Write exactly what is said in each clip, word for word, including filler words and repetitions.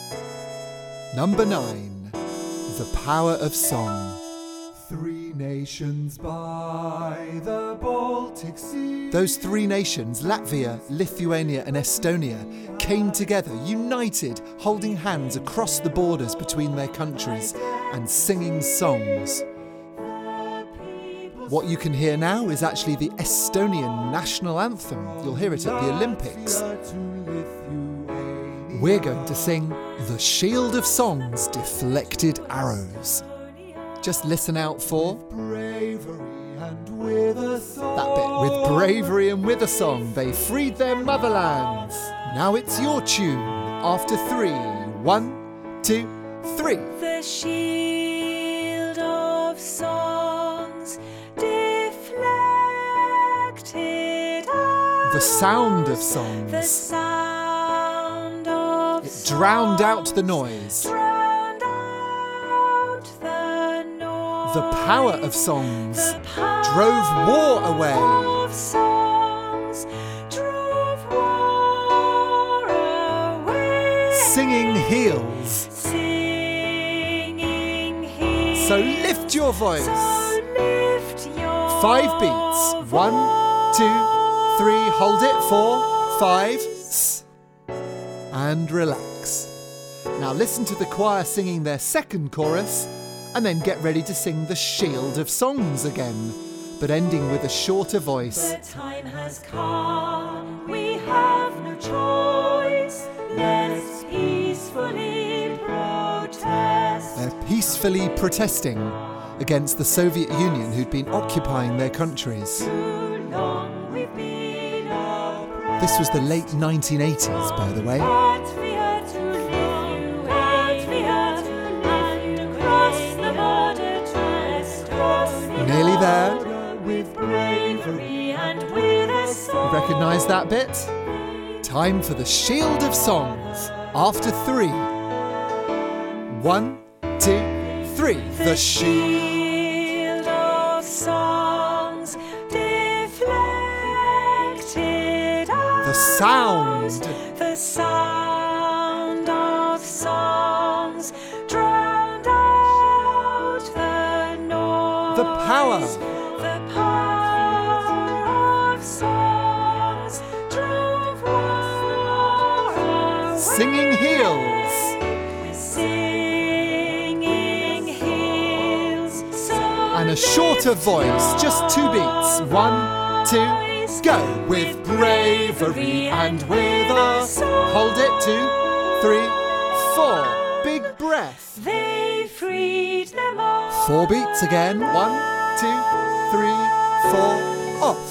Number nine. The Power of Song. Three nations by the Baltic Sea. Those three nations, Latvia, Lithuania and Estonia, came together, united, holding hands across the borders between their countries and singing songs. What you can hear now is actually the Estonian national anthem. You'll hear it at the Olympics. We're going to sing The Shield of Song's Deflected Arrows. Just listen out for bravery and with a song. that bit. With bravery and with a song, they freed their motherlands. Now it's your tune. After three. One, two, three. The shield of songs deflected arrows. The sound of The songs. sound of It drowned out the noise. drowned out the noise. The power of songs The power drove war away. of songs drove war away. Singing heals. Singing heals. So lift your voice. So lift your Five beats. One, two, three. Hold it. Four, five. S. And relax. Now listen to the choir singing their second chorus, and then get ready to sing the Shield of Songs again, but ending with a shorter voice. The time has come, we have no choice. Let's peacefully protest. They're peacefully protesting against the Soviet Union, who'd been occupying their countries. Too long we've been oppressed. This was the late nineteen eighties, by the way. Latvia to Lithuania, and across the border to Estonia. Nearly there. With bravery and with a song. Recognise that bit? Time for the Shield of Songs. After three. One, two, three. The shield. shield of songs deflected The sound. The sound of songs drowned out the noise. The power. The power of songs drove war away. Singing heals. Singing heals. So And a shorter voice, just two beats. One, two, go. With bravery and with a song. Hold it. Two, three, four. Big breath. they freed them all. Four beats again. One, two, three, four. Off.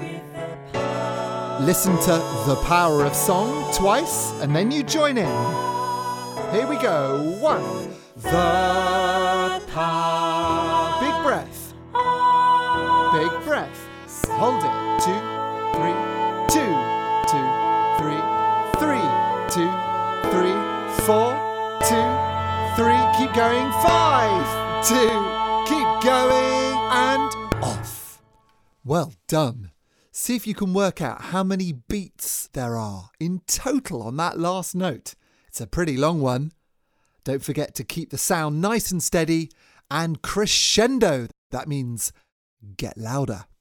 Listen to The Power of Song twice, and then you join in. Here we go. One. The power. Big breath. Big breath. Hold it. Two, three, two, two, three, three, two, three, four, two, three. Keep going. Five, two, keep going, and off. Well done. See if you can work out how many beats there are in total on that last note. It's a pretty long one. Don't forget to keep the sound nice and steady and crescendo. That means get louder.